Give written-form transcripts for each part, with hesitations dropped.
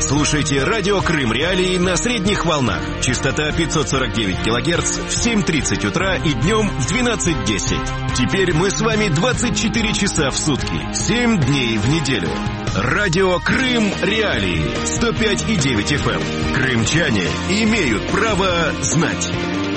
Слушайте радио Крым Реалии на средних волнах. Частота 549 килогерц в 7:30 утра и днем в 12:10. Теперь мы с вами 24 часа в сутки, 7 дней в неделю. Радио Крым Реалии 105,9 FM. Крымчане имеют право знать.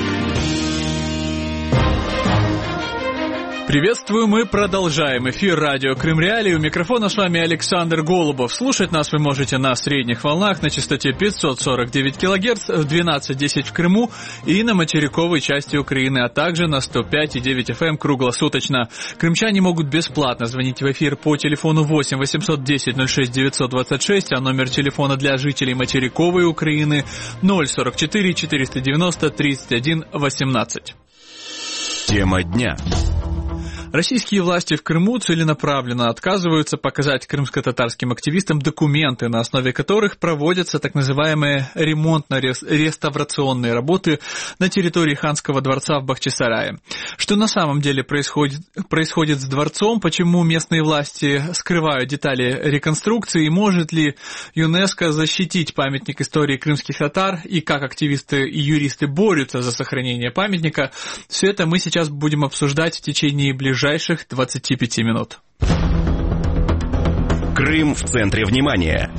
Приветствую, мы продолжаем эфир радио Крым Реалии. У микрофона с вами Александр Голубов. Слушать нас вы можете на средних волнах на частоте 549 кГц в 12:10 в Крыму и на материковой части Украины, а также на 105,9 FM круглосуточно. Крымчане могут бесплатно звонить в эфир по телефону 8 810 06 926, а номер телефона для жителей материковой Украины 044 490 31 18. Тема дня. Российские власти в Крыму целенаправленно отказываются показать крымско-татарским активистам документы, на основе которых проводятся так называемые ремонтно-реставрационные работы на территории Ханского дворца в Бахчисарае. Что на самом деле происходит с дворцом, почему местные власти скрывают детали реконструкции, и может ли ЮНЕСКО защитить памятник истории крымских татар, и как активисты и юристы борются за сохранение памятника, все это мы сейчас будем обсуждать в течение ближайших 25 минут. Крым в центре внимания.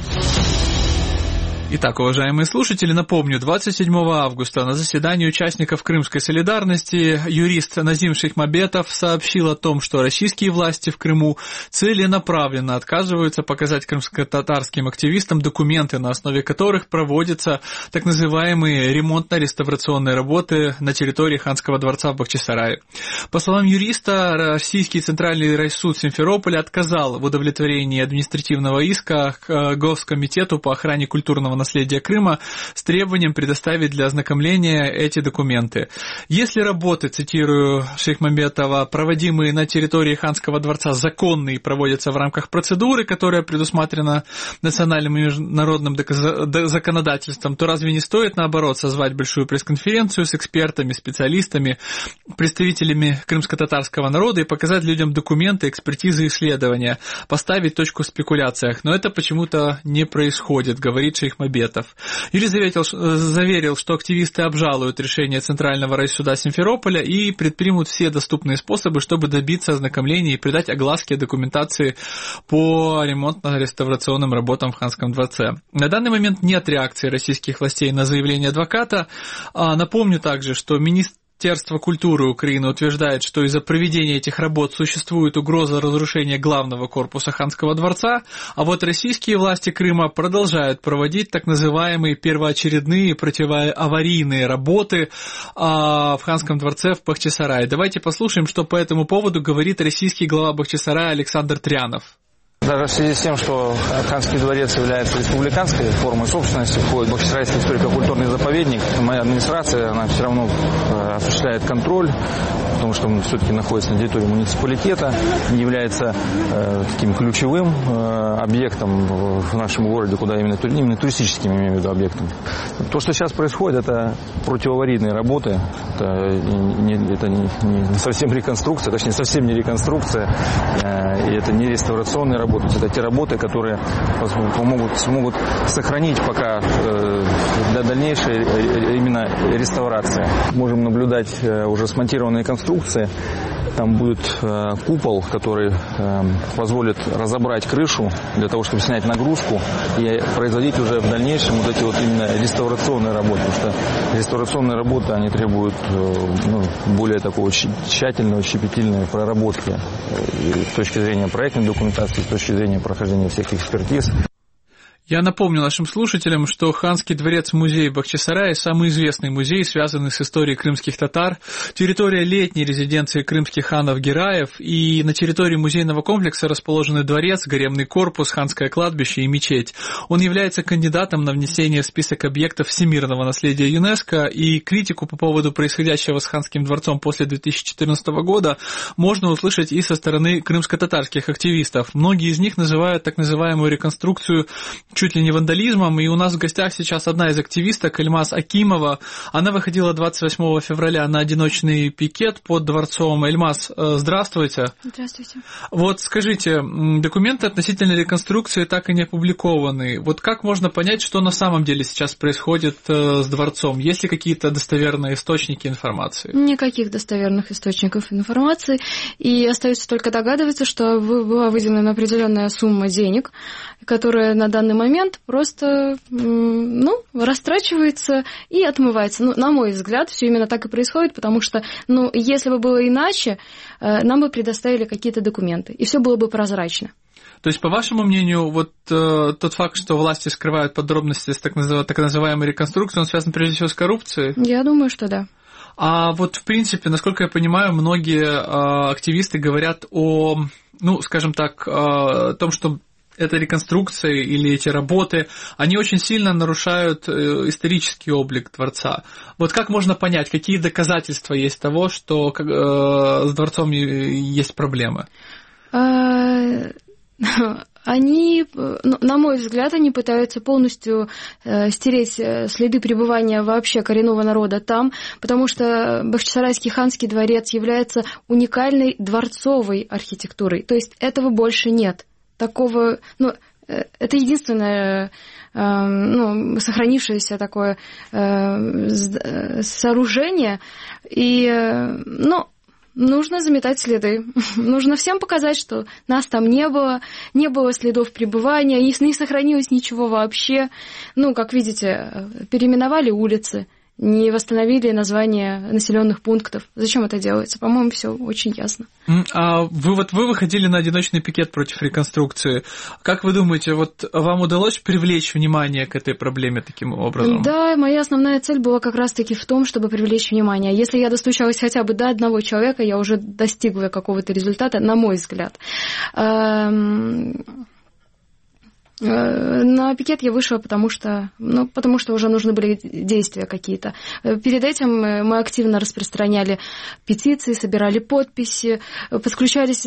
Итак, уважаемые слушатели, напомню, 27 августа на заседании участников Крымской солидарности юрист Назим Шейхмабетов сообщил о том, что российские власти в Крыму целенаправленно отказываются показать крымско-татарским активистам документы, на основе которых проводятся так называемые ремонтно-реставрационные работы на территории Ханского дворца в Бахчисарае. По словам юриста, Российский Центральный райсуд Симферополя отказал в удовлетворении административного иска к Госкомитету по охране культурного наследия Крыма с требованием предоставить для ознакомления эти документы. Если работы, цитирую Шейхмабетова, проводимые на территории Ханского дворца законные и проводятся в рамках процедуры, которая предусмотрена национальным и международным законодательством, то разве не стоит, наоборот, созвать большую пресс-конференцию с экспертами, специалистами, представителями крымско-татарского народа и показать людям документы, экспертизы и исследования, поставить точку в спекуляциях. Но это почему-то не происходит, говорит Шейхмабетов. Юрий заверил, что активисты обжалуют решение Центрального райсуда Симферополя и предпримут все доступные способы, чтобы добиться ознакомления и придать огласке документации по ремонтно-реставрационным работам в Ханском дворце. На данный момент нет реакции российских властей на заявление адвоката. Напомню также, что Министерство культуры Украины утверждает, что из-за проведения этих работ существует угроза разрушения главного корпуса Ханского дворца, а вот российские власти Крыма продолжают проводить так называемые первоочередные противоаварийные работы в Ханском дворце в Бахчисарае. Давайте послушаем, что по этому поводу говорит российский глава Бахчисарая Александр Трянов. Даже в связи с тем, что Ханский дворец является республиканской формой собственности, входит в Бахчисарайский историко-культурный заповедник, моя администрация, она все равно осуществляет контроль, потому что он все-таки находится на территории муниципалитета, является таким ключевым объектом в нашем городе, куда именно туристическим, имею в виду, объектом. То, что сейчас происходит, это противоаварийные работы, это не совсем реконструкция, точнее совсем не реконструкция, и это не реставрационные работы. Это те работы, которые смогут сохранить пока для дальнейшей именно реставрации. Можем наблюдать уже смонтированные конструкции. Там будет купол, который позволит разобрать крышу для того, чтобы снять нагрузку и производить уже в дальнейшем вот эти вот именно реставрационные работы. Потому что реставрационные работы, они требуют более такого тщательного, щепетильной проработки с точки зрения проектной документации, с точки зрения прохождения всех экспертиз. Я напомню нашим слушателям, что Ханский дворец-музей Бахчисарая – самый известный музей, связанный с историей крымских татар, территория летней резиденции крымских ханов-гераев, и на территории музейного комплекса расположены дворец, гаремный корпус, ханское кладбище и мечеть. Он является кандидатом на внесение в список объектов всемирного наследия ЮНЕСКО, и критику по поводу происходящего с Ханским дворцом после 2014 года можно услышать и со стороны крымско-татарских активистов. Многие из них называют так называемую реконструкцию чуть ли не вандализмом, и у нас в гостях сейчас одна из активисток, Эльмаз Акимова. Она выходила 28 февраля на одиночный пикет под дворцом. Эльмаз, здравствуйте. Здравствуйте. Вот скажите, документы относительно реконструкции так и не опубликованы. Вот как можно понять, что на самом деле сейчас происходит с дворцом? Есть ли какие-то достоверные источники информации? Никаких достоверных источников информации. И остается только догадываться, что была выделена определенная сумма денег, которая на данный момент просто растрачивается и отмывается. На мой взгляд, все именно так и происходит, потому что, если бы было иначе, нам бы предоставили какие-то документы, и все было бы прозрачно. То есть, по вашему мнению, вот тот факт, что власти скрывают подробности с так называемой реконструкцией, он связан прежде всего с коррупцией? Я думаю, что да. А вот, в принципе, насколько я понимаю, многие активисты говорят о том, что эта реконструкция или эти работы, они очень сильно нарушают исторический облик дворца. Вот как можно понять, какие доказательства есть того, что с дворцом есть проблемы? Они, на мой взгляд, они пытаются полностью стереть следы пребывания вообще коренного народа там, потому что Бахчисарайский ханский дворец является уникальной дворцовой архитектурой, то есть этого больше нет. Такого, это единственное сохранившееся такое сооружение, и, нужно заметать следы. Нужно всем показать, что нас там не было следов пребывания, не сохранилось ничего вообще. Как видите, переименовали улицы, не восстановили названия населенных пунктов. Зачем это делается? По-моему, все очень ясно. А вы выходили на одиночный пикет против реконструкции. Как вы думаете, вам удалось привлечь внимание к этой проблеме таким образом? Да, моя основная цель была как раз-таки в том, чтобы привлечь внимание. Если я достучалась хотя бы до одного человека, я уже достигла какого-то результата, на мой взгляд. На пикет я вышла, потому что уже нужны были действия какие-то. Перед этим мы активно распространяли петиции, собирали подписи, подключались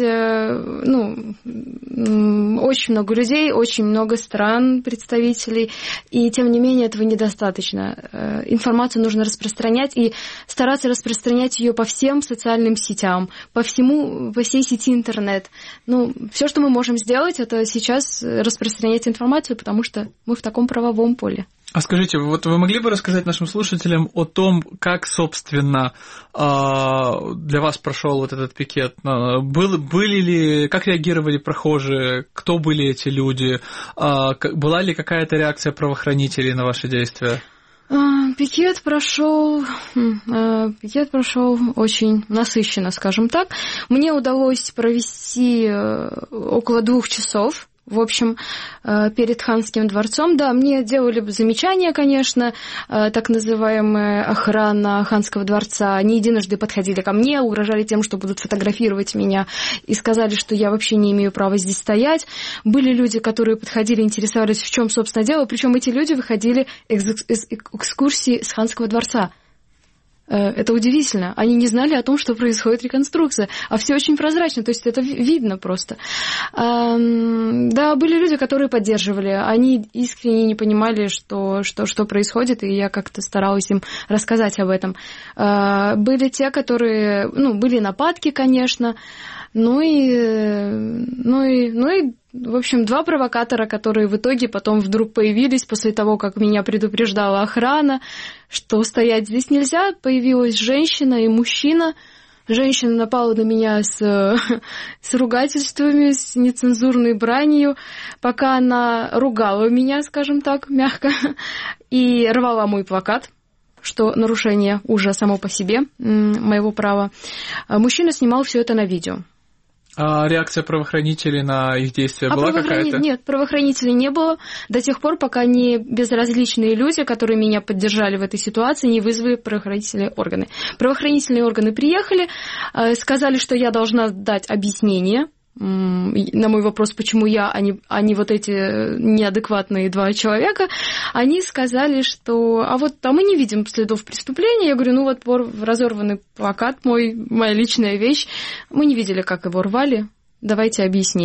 очень много людей, очень много стран, представителей, и тем не менее этого недостаточно. Информацию нужно распространять и стараться распространять ее по всем социальным сетям, по всей сети интернет. Все, что мы можем сделать, это сейчас распространять информацию, потому что мы в таком правовом поле. А скажите, вы могли бы рассказать нашим слушателям о том, как, собственно, для вас прошел этот пикет? Как реагировали прохожие? Кто были эти люди? Была ли какая-то реакция правоохранителей на ваши действия? Пикет прошел очень насыщенно, скажем так. Мне удалось провести около 2 часов. В общем, перед ханским дворцом, да, мне делали замечания, конечно, так называемая охрана ханского дворца. Они единожды подходили ко мне, угрожали тем, что будут фотографировать меня, и сказали, что я вообще не имею права здесь стоять. Были люди, которые подходили, интересовались, в чем, собственно, дело, причем эти люди выходили из экскурсии с ханского дворца. Это удивительно. Они не знали о том, что происходит реконструкция. А все очень прозрачно, то есть это видно просто. Да, были люди, которые поддерживали. Они искренне не понимали, что происходит, и я как-то старалась им рассказать об этом. Были те, которые... были нападки, конечно. В общем, 2 провокатора, которые в итоге потом вдруг появились после того, как меня предупреждала охрана, что стоять здесь нельзя. Появилась женщина и мужчина. Женщина напала на меня с ругательствами, с нецензурной бранью, пока она ругала меня, скажем так, мягко, и рвала мой плакат, что нарушение уже само по себе моего права. Мужчина снимал все это на видео. А реакция правоохранителей на их действия была какая-то? Нет, правоохранителей не было до тех пор, пока не безразличные люди, которые меня поддержали в этой ситуации, не вызвали правоохранительные органы. Правоохранительные органы приехали, сказали, что я должна дать объяснение на мой вопрос, почему я, а не вот эти неадекватные 2 человека. Они сказали, что мы не видим следов преступления. Я говорю, разорванный плакат моя личная вещь. Мы не видели, как его рвали. Давайте объяснение.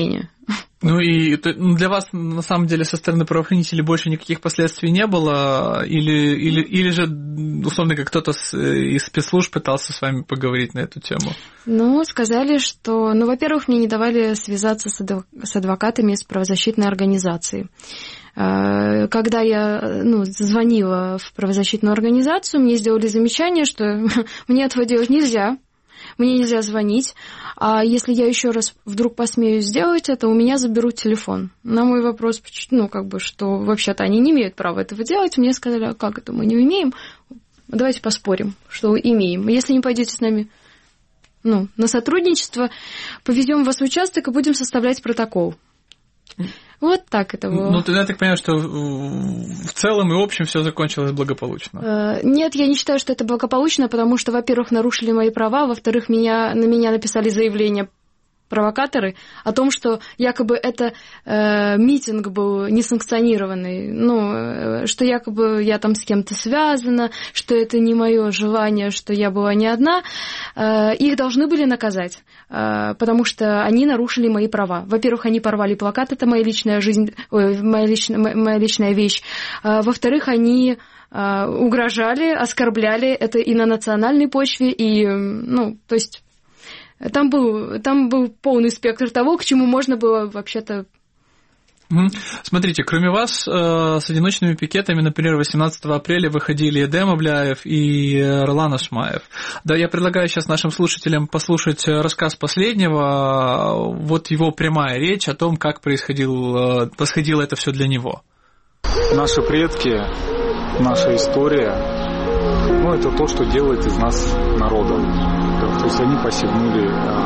Ну и для вас, на самом деле, со стороны правоохранителей больше никаких последствий не было? Или же, условно, как кто-то из спецслужб пытался с вами поговорить на эту тему? Ну, сказали, что... Ну, во-первых, мне не давали связаться с адвокатами из правозащитной организации. Когда я звонила в правозащитную организацию, мне сделали замечание, что мне этого делать нельзя. Мне нельзя звонить, а если я еще раз вдруг посмею сделать это, у меня заберут телефон. На мой вопрос, что вообще-то они не имеют права этого делать, мне сказали, а как это мы не имеем? Давайте поспорим, что имеем. Если не пойдете с нами на сотрудничество, повезем вас в участок и будем составлять протокол. Вот так это было. Ну, тогда я так понимаю, что в целом и общем все закончилось благополучно. Нет, я не считаю, что это благополучно, потому что, во-первых, нарушили мои права, во-вторых, на меня написали заявление провокаторы о том, что якобы это митинг был несанкционированный, что якобы я там с кем-то связана, что это не мое желание, что я была не одна. Их должны были наказать, потому что они нарушили мои права. Во-первых, они порвали плакат, это моя личная жизнь, моя личная вещь. Во-вторых, они угрожали, оскорбляли, это и на национальной почве, и, то есть... Там был полный спектр того, к чему можно было вообще-то... Смотрите, кроме вас, с одиночными пикетами, например, 18 апреля выходили Эдем Абляев и Ролан Ашмаев. Да, я предлагаю сейчас нашим слушателям послушать рассказ последнего, вот его прямая речь о том, как происходило это все для него. Наши предки, наша история, это то, что делает из нас народом. То есть они посягнули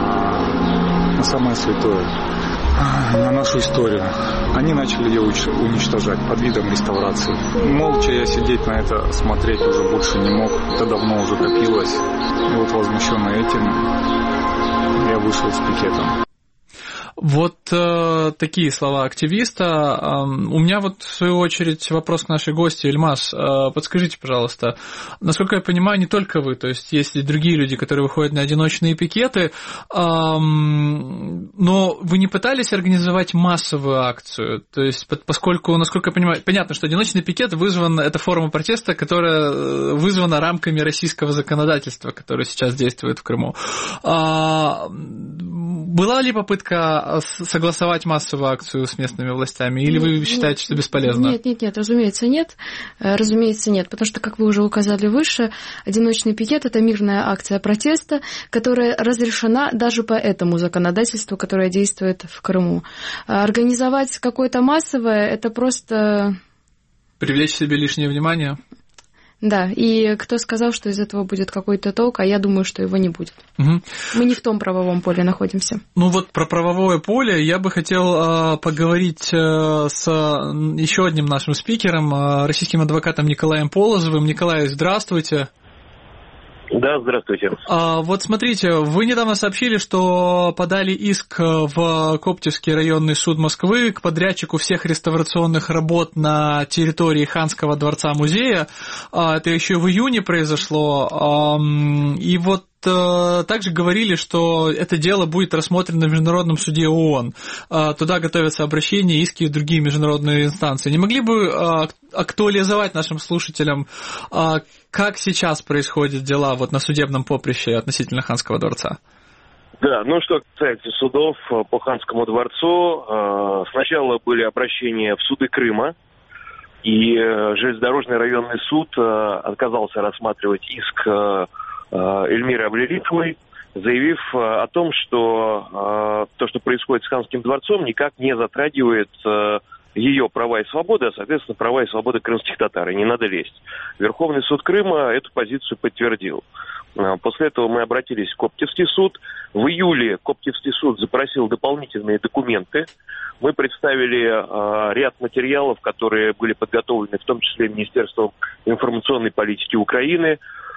на самое святое, на нашу историю. Они начали ее уничтожать под видом реставрации. Молча я сидеть на это, смотреть уже больше не мог. Это давно уже копилось. И вот возмущенный этим я вышел с пикетом. Вот такие слова активиста. У меня вот, в свою очередь, вопрос к нашей гости. Ильмаз, подскажите, пожалуйста, насколько я понимаю, не только вы, то есть есть и другие люди, которые выходят на одиночные пикеты, но вы не пытались организовать массовую акцию? То есть, поскольку, насколько я понимаю, понятно, что одиночный пикет это форма протеста, которая вызвана рамками российского законодательства, которое сейчас действует в Крыму. Была ли попытка согласовать массовую акцию с местными властями, или вы считаете, что бесполезно? Нет, разумеется, нет. Разумеется, нет, потому что, как вы уже указали выше, одиночный пикет – это мирная акция протеста, которая разрешена даже по этому законодательству, которое действует в Крыму. Организовать какое-то массовое – это просто… Привлечь себе лишнее внимание? Да, и кто сказал, что из этого будет какой-то толк, а я думаю, что его не будет. Угу. Мы не в том правовом поле находимся. Ну вот про правовое поле я бы хотел поговорить с еще одним нашим спикером, российским адвокатом Николаем Полозовым. Николай, здравствуйте. Да, здравствуйте. Вот смотрите, вы недавно сообщили, что подали иск в Коптевский районный суд Москвы к подрядчику всех реставрационных работ на территории Ханского дворца-музея. Это еще в июне произошло. И вот также говорили, что это дело будет рассмотрено в Международном суде ООН. Туда готовятся обращения, иски и другие международные инстанции. Не могли бы актуализовать нашим слушателям, как сейчас происходят дела вот на судебном поприще относительно Ханского дворца? Да, что касается судов по Ханскому дворцу, сначала были обращения в суды Крыма, и железнодорожный районный суд отказался рассматривать иск Эльмиры Аблеликовой, заявив о том, что то, что происходит с Ханским дворцом, никак не затрагивает ее права и свободы, а, соответственно, права и свободы крымских татар, и не надо лезть. Верховный суд Крыма эту позицию подтвердил. После этого мы обратились в Коптевский суд. В июле Коптевский суд запросил дополнительные документы. Мы представили ряд материалов, которые были подготовлены, в том числе Министерством информационной политики Украины,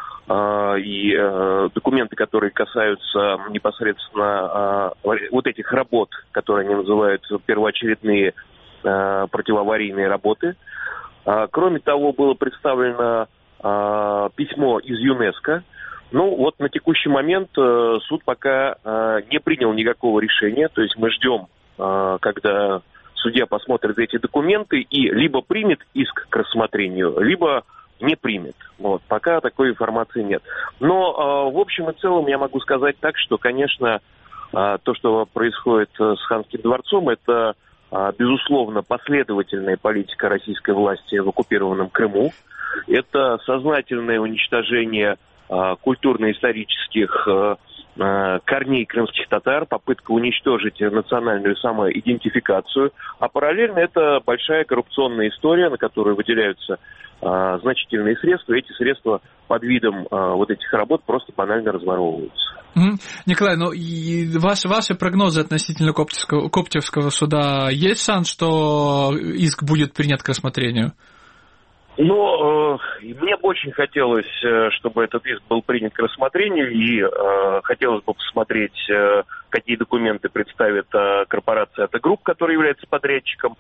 и документы, которые касаются непосредственно вот этих работ, которые они называют первоочередные противоаварийные работы. Кроме того, было представлено письмо из ЮНЕСКО. На текущий момент суд пока не принял никакого решения, то есть мы ждем когда судья посмотрит эти документы и либо примет иск к рассмотрению, либо не примет. Вот, пока такой информации нет. Но в общем и целом я могу сказать так, что, конечно, то, что происходит с Ханским дворцом, это, безусловно, последовательная политика российской власти в оккупированном Крыму. Это сознательное уничтожение культурно-исторических корней крымских татар, попытка уничтожить национальную самоидентификацию, а параллельно это большая коррупционная история, на которую выделяются значительные средства, и эти средства под видом вот этих работ просто банально разворовываются. Николай, ну и ваши прогнозы относительно Коптевского суда, есть шанс, что иск будет принят к рассмотрению? Ну, мне бы очень хотелось, чтобы этот иск был принят к рассмотрению, и хотелось бы посмотреть, какие документы представит корпорация «АТ Групп», которая является подрядчиком.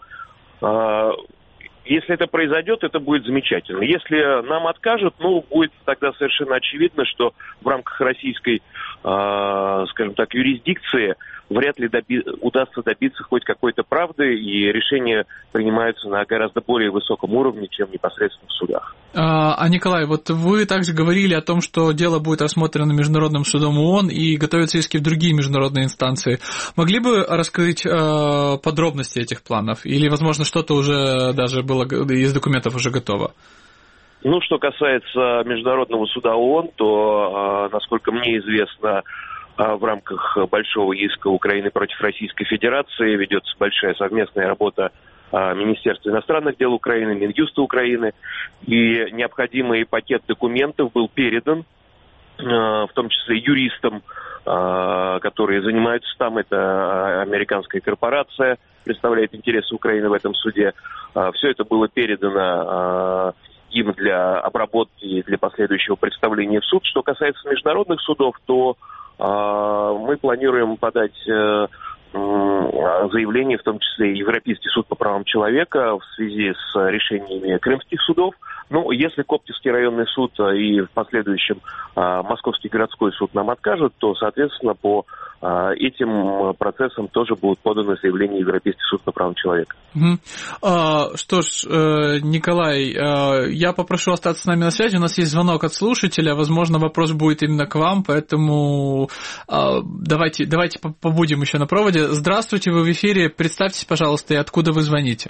Если это произойдет, это будет замечательно. Если нам откажут, ну, будет тогда совершенно очевидно, что в рамках российской, скажем так, юрисдикции вряд ли удастся добиться хоть какой-то правды, и решения принимаются на гораздо более высоком уровне, чем непосредственно в судах. Николай, вот вы также говорили о том, что дело будет рассмотрено Международным судом ООН и готовятся иски в другие международные инстанции. Могли бы раскрыть подробности этих планов? Или, возможно, что-то уже даже было из документов уже готово? Ну, что касается Международного суда ООН, то, насколько мне известно, в рамках большого иска Украины против Российской Федерации ведется большая совместная работа Министерства иностранных дел Украины, Минюста Украины, и необходимый пакет документов был передан, в том числе юристам, которые занимаются там. Это американская корпорация, представляет интересы Украины в этом суде. Все это было передано им для обработки и для последующего представления в суд. Что касается международных судов, то мы планируем подать заявление, в том числе и Европейский суд по правам человека, в связи с решениями крымских судов. Ну, если Коптевский районный суд и в последующем Московский городской суд нам откажут, то, соответственно, по этим процессам тоже будут поданы заявления в Европейский суд по правам человека. Что ж, Николай, я попрошу остаться с нами на связи. У нас есть звонок от слушателя. Возможно, вопрос будет именно к вам, поэтому давайте побудем еще на проводе. Здравствуйте, вы в эфире. Представьтесь, пожалуйста, и откуда вы звоните.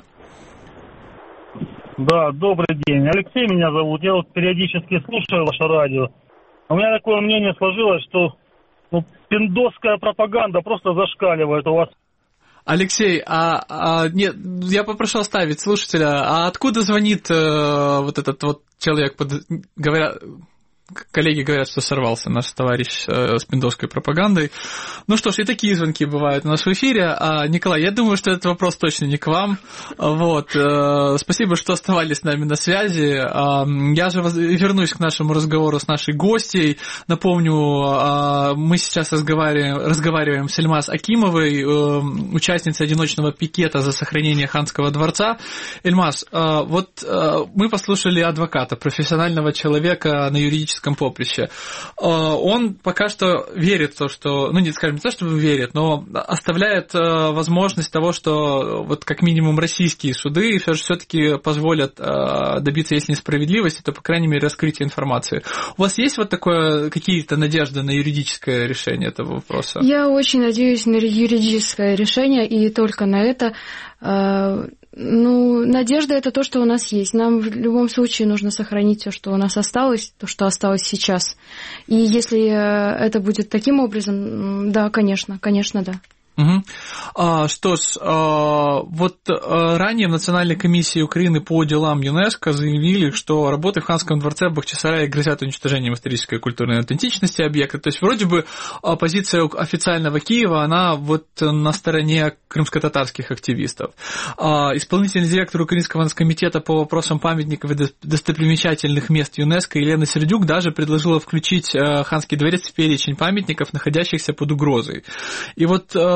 Да, добрый день. Алексей меня зовут. Я вот периодически слушаю ваше радио. У меня такое мнение сложилось, что пиндосская пропаганда просто зашкаливает у вас. Алексей, нет, я попрошу оставить слушателя. А откуда звонит вот этот вот человек, коллеги говорят, что сорвался наш товарищ с пиндосской пропагандой. Ну что ж, и такие звонки бывают у нас в эфире. Николай, я думаю, что этот вопрос точно не к вам. Вот. Спасибо, что оставались с нами на связи. Я же вернусь к нашему разговору с нашей гостьей. Напомню, мы сейчас разговариваем с Эльмаз Акимовой, участницей одиночного пикета за сохранение Ханского дворца. Эльмаз, вот мы послушали адвоката, профессионального человека на юридическом поприще. Он пока что верит в то, что, не скажем, не то, чтобы верит, но оставляет возможность того, что вот как минимум российские суды все-таки позволят добиться, если несправедливости, то, по крайней мере, раскрытия информации. У вас есть вот такое, какие-то надежды на юридическое решение этого вопроса? Я очень надеюсь на юридическое решение, и только на это. Надежда – это то, что у нас есть. Нам в любом случае нужно сохранить все, что у нас осталось, то, что осталось сейчас. И если это будет таким образом, да, конечно, да. Что ж, вот ранее в Национальной комиссии Украины по делам ЮНЕСКО заявили, что работы в Ханском дворце в Бахчисарае грозят уничтожением исторической и культурной аутентичности объекта. То есть вроде бы позиция официального Киева, она вот на стороне крымско-татарских активистов. Исполнительный директор Украинского нацкомитета по вопросам памятников и достопримечательных мест ЮНЕСКО Елена Сердюк даже предложила включить Ханский дворец в перечень памятников, находящихся под угрозой. И вот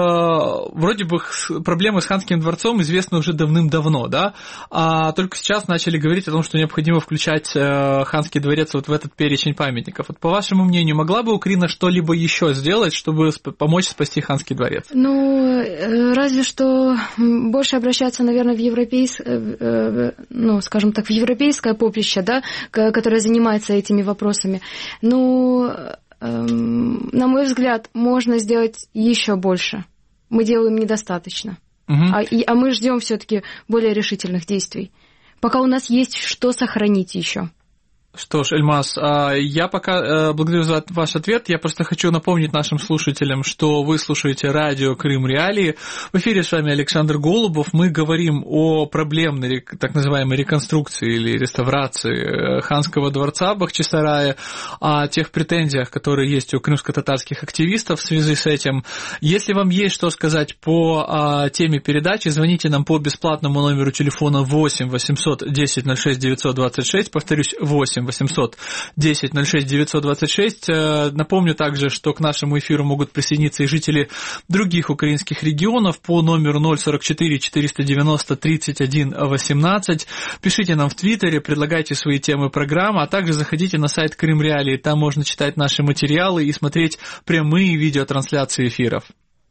вроде бы проблемы с Ханским дворцом известны уже давным-давно, да, а только сейчас начали говорить о том, что необходимо включать Ханский дворец вот в этот перечень памятников. Вот по вашему мнению, могла бы Украина что-либо еще сделать, чтобы помочь спасти Ханский дворец? Ну, разве что больше обращаться, наверное, в европейское поприще, да, которое занимается этими вопросами. Ну, на мой взгляд, можно сделать еще больше. Мы делаем недостаточно. А мы ждем все-таки более решительных действий. Пока у нас есть что сохранить еще. Что ж, Эльмаз, я пока благодарю за ваш ответ. Я просто хочу напомнить нашим слушателям, что вы слушаете радио «Крым Реалии». В эфире с вами Александр Голубов. Мы говорим о проблемной так называемой реконструкции или реставрации Ханского дворца Бахчисарая, о тех претензиях, которые есть у крымско-татарских активистов в связи с этим. Если вам есть что сказать по теме передачи, звоните нам по бесплатному номеру телефона 8 800 10 06 926. Повторюсь, 8 800 10 06 926. Напомню также, что к нашему эфиру могут присоединиться и жители других украинских регионов по номеру 044 490 31 18. Пишите нам в Твиттере, предлагайте свои темы программы, а также заходите на сайт Крым Реалии. Там можно читать наши материалы и смотреть прямые видеотрансляции эфиров.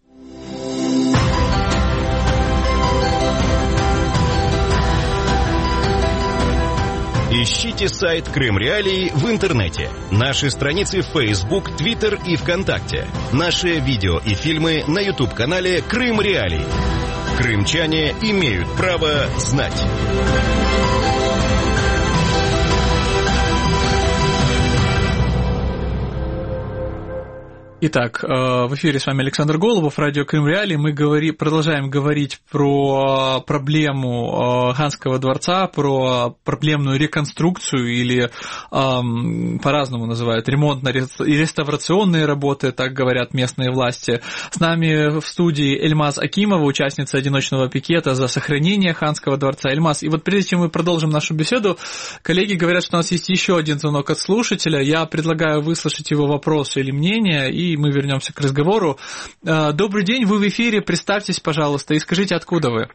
Ищите сайт Крым Реалии в интернете. Наши страницы в Facebook, Twitter и ВКонтакте. Наши видео и фильмы на YouTube-канале Крым Реалии. Крымчане имеют право знать. Итак, в эфире с вами Александр Голубов, радио Крым Реалии. Мы продолжаем говорить про проблему Ханского дворца, про проблемную реконструкцию или по-разному называют ремонтно-реставрационные работы, так говорят местные власти. С нами в студии Эльмаз Акимова, участница одиночного пикета за сохранение Ханского дворца. Эльмаз, и вот прежде чем мы продолжим нашу беседу, коллеги говорят, что у нас есть еще один звонок от слушателя. Я предлагаю выслушать его вопросы или мнения, и мы вернемся к разговору. Добрый день, вы в эфире, представьтесь, пожалуйста, и скажите, откуда вы.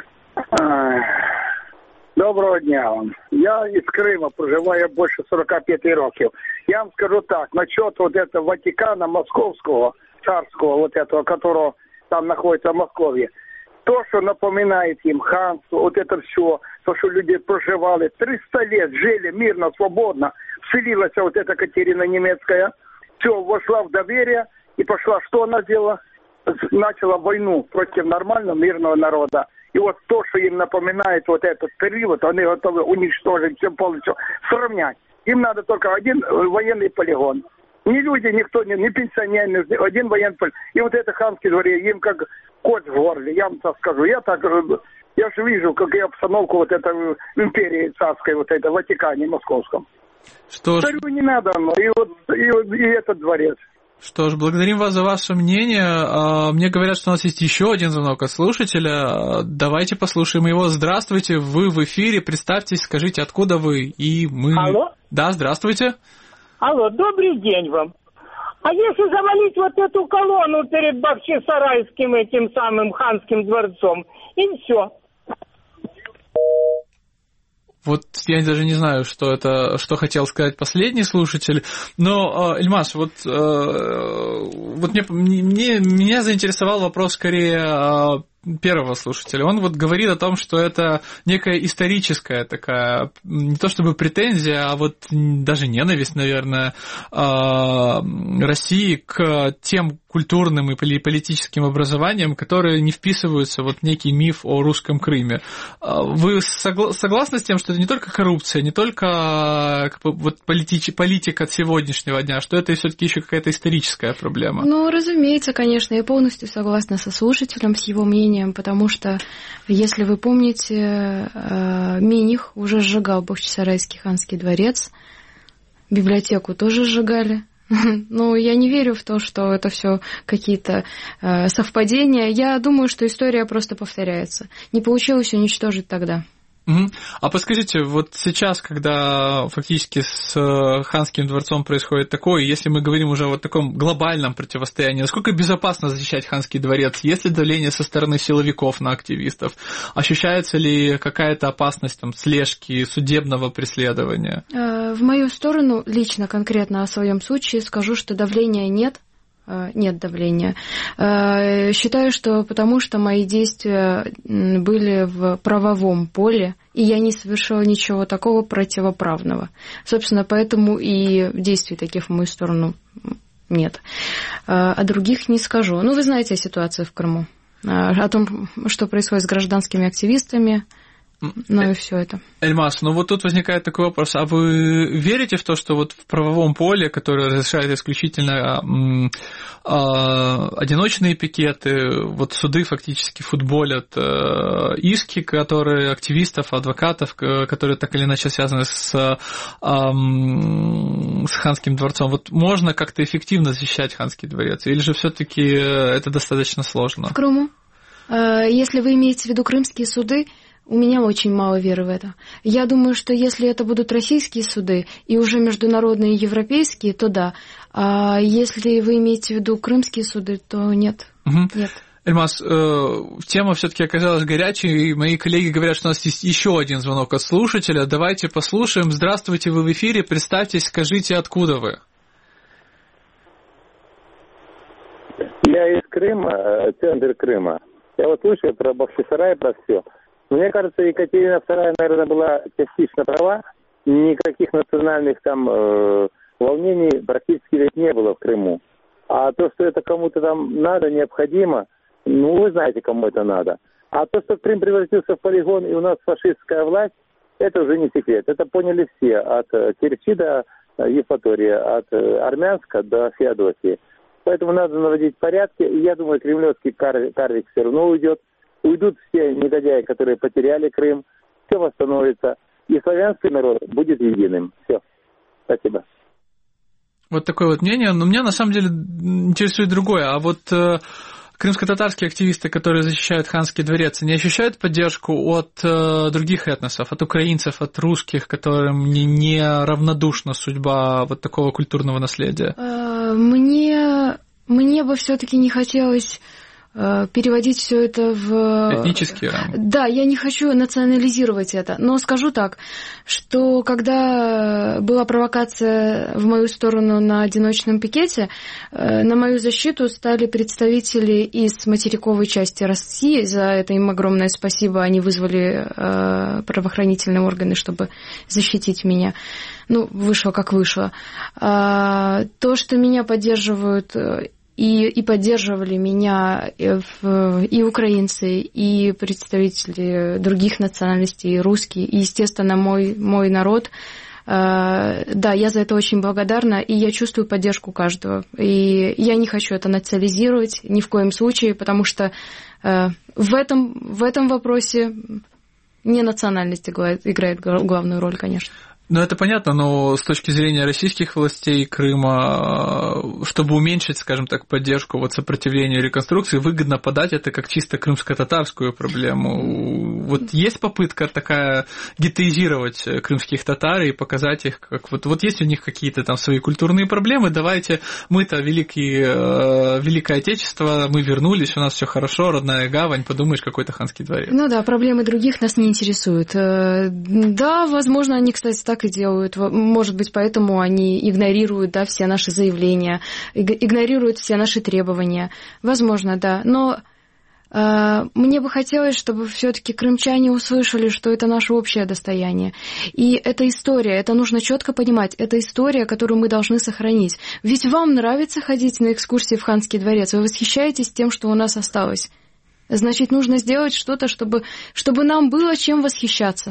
Доброго дня вам. Я из Крыма, проживаю больше 45 років. Я вам скажу так, насчет вот этого Ватикана Московского, царского, вот этого, которого там находится в Москве. То, что напоминает им ханство, вот это все, то, что люди проживали, 300 лет жили мирно, свободно, вселилась вот эта Катерина немецкая, все, вошла в доверие и пошла. Что она сделала? Начала войну против нормального мирного народа. И вот то, что им напоминает вот этот период, они готовы уничтожить, все полностью сравнять. Им надо только один военный полигон. Ни люди, никто, ни пенсионеры, один военный полигон. И вот это Ханский дворец, им как кот в горле, я вам так скажу. Я же вижу, какую обстановку вот этой империи царской, вот этой в Ватикане Московском. Что ж... Царю не надо, и этот дворец. Что ж, благодарим вас за ваше мнение. Мне говорят, что у нас есть еще один звонок от слушателя. Давайте послушаем его. Здравствуйте, вы в эфире. Представьтесь, скажите, откуда вы, и мы... Алло? Да, здравствуйте. Алло, добрый день вам. А если завалить вот эту колонну перед Бахчисарайским этим самым Ханским дворцом, и все. Вот я даже не знаю, что хотел сказать последний слушатель, но, Эльмаз, меня заинтересовал вопрос скорее первого слушателя. Он вот говорит о том, что это некая историческая такая, не то чтобы претензия, а вот даже ненависть, наверное, России к тем культурным и политическим образованиям, которые не вписываются в некий миф о русском Крыме. Вы согласны с тем, что это не только коррупция, не только политика от сегодняшнего дня, что это все-таки еще какая-то историческая проблема? Ну, разумеется, конечно, я полностью согласна со слушателем, с его мнением, потому что, если вы помните, Миних уже сжигал Бахчисарайский Ханский дворец, библиотеку тоже сжигали. Ну, я не верю в то, что это все какие-то совпадения. Я думаю, что история просто повторяется. Не получилось уничтожить тогда. А подскажите, вот сейчас, когда фактически с Ханским дворцом происходит такое, если мы говорим уже о таком глобальном противостоянии, насколько безопасно защищать Ханский дворец? Есть ли давление со стороны силовиков на активистов? Ощущается ли какая-то опасность там, слежки, судебного преследования? В мою сторону, лично, конкретно о своем случае, скажу, что давления нет. Нет давления. Считаю, что потому что мои действия были в правовом поле, и я не совершила ничего такого противоправного. Собственно, поэтому и действий таких в мою сторону нет. О других не скажу. Ну, вы знаете о ситуации в Крыму, о том, что происходит с гражданскими активистами. Ну и все это. Эльмас, ну вот тут возникает такой вопрос. А вы верите в то, что вот в правовом поле, которое разрешает исключительно одиночные пикеты, вот суды фактически футболят иски, которые активистов, адвокатов, которые так или иначе связаны с Ханским дворцом, вот можно как-то эффективно защищать Ханский дворец? Или же все-таки это достаточно сложно? В Крыму? Если вы имеете в виду крымские суды, у меня очень мало веры в это. Я думаю, что если это будут российские суды и уже международные европейские, то да. А если вы имеете в виду крымские суды, то нет. Нет. Эльмас, тема все-таки оказалась горячей, и мои коллеги говорят, что у нас есть еще один звонок от слушателя. Давайте послушаем. Здравствуйте, вы в эфире. Представьтесь, скажите, откуда вы? Я из Крыма, центр Крыма. Я вот слушаю про Бахчисарай, про все. Мне кажется, Екатерина II, наверное, была частично права. Никаких национальных там волнений практически ведь не было в Крыму. А то, что это кому-то там надо, необходимо, ну, вы знаете, кому это надо. А то, что Крым превратился в полигон и у нас фашистская власть, это уже не секрет. Это поняли все, от Керчи до Евпатория, от Армянска до Феодосии. Поэтому надо наводить порядки. И я думаю, кремлевский карлик все равно уйдет. Уйдут все негодяи, которые потеряли Крым, все восстановится, и славянский народ будет единым. Все. Спасибо. Вот такое вот мнение. Но меня на самом деле интересует другое. А вот крымско-татарские активисты, которые защищают Ханский дворец, не ощущают поддержку от других этносов, от украинцев, от русских, которым не равнодушна судьба вот такого культурного наследия? Мне бы все-таки не хотелось переводить все это в... Этнические рамы. Да, я не хочу национализировать это, но скажу так, что когда была провокация в мою сторону на одиночном пикете, на мою защиту стали представители из материковой части России, за это им огромное спасибо, они вызвали правоохранительные органы, чтобы защитить меня. Ну, вышло как вышло. То, что меня поддерживают... И поддерживали меня и украинцы, и представители других национальностей, и русские, и, естественно, мой народ. Да, я за это очень благодарна, и я чувствую поддержку каждого. И я не хочу это национализировать ни в коем случае, потому что в этом вопросе не национальность играет главную роль, конечно. Ну, это понятно, но с точки зрения российских властей Крыма, чтобы уменьшить, скажем так, поддержку вот сопротивлению реконструкции, выгодно подать это как чисто крымско-татарскую проблему. Вот есть попытка такая геттоизировать крымских татар и показать их, как вот есть у них какие-то там свои культурные проблемы, давайте, мы-то Великое Отечество, мы вернулись, у нас все хорошо, родная гавань, подумаешь, какой-то Ханский дворец. Ну да, проблемы других нас не интересуют. Да, возможно, они, кстати, так и делают. Может быть, поэтому они игнорируют, да, все наши заявления, игнорируют все наши требования. Возможно, да. Но мне бы хотелось, чтобы все-таки крымчане услышали, что это наше общее достояние. И это история, это нужно четко понимать. Это история, которую мы должны сохранить. Ведь вам нравится ходить на экскурсии в Ханский дворец, вы восхищаетесь тем, что у нас осталось. Значит, нужно сделать что-то, чтобы нам было чем восхищаться.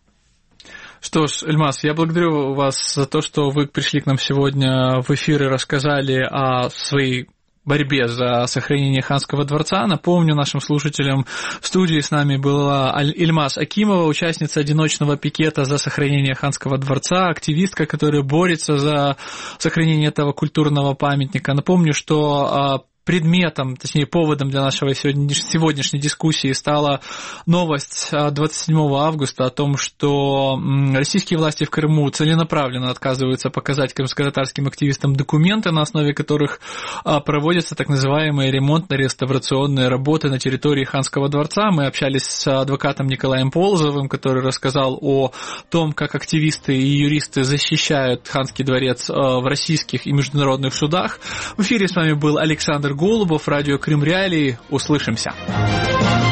Что ж, Эльмас, я благодарю вас за то, что вы пришли к нам сегодня в эфир и рассказали о своей борьбе за сохранение Ханского дворца. Напомню нашим слушателям, в студии с нами была Ильмаз Акимова, участница одиночного пикета за сохранение Ханского дворца, активистка, которая борется за сохранение этого культурного памятника. Напомню, что предметом, точнее поводом для нашего сегодняшней дискуссии стала новость 27 августа о том, что российские власти в Крыму целенаправленно отказываются показать крымско-татарским активистам документы, на основе которых проводятся так называемые ремонтно-реставрационные работы на территории Ханского дворца. Мы общались с адвокатом Николаем Полозовым, который рассказал о том, как активисты и юристы защищают Ханский дворец в российских и международных судах. В эфире с вами был Александр Голубов, радио Крым Реалии. Услышимся.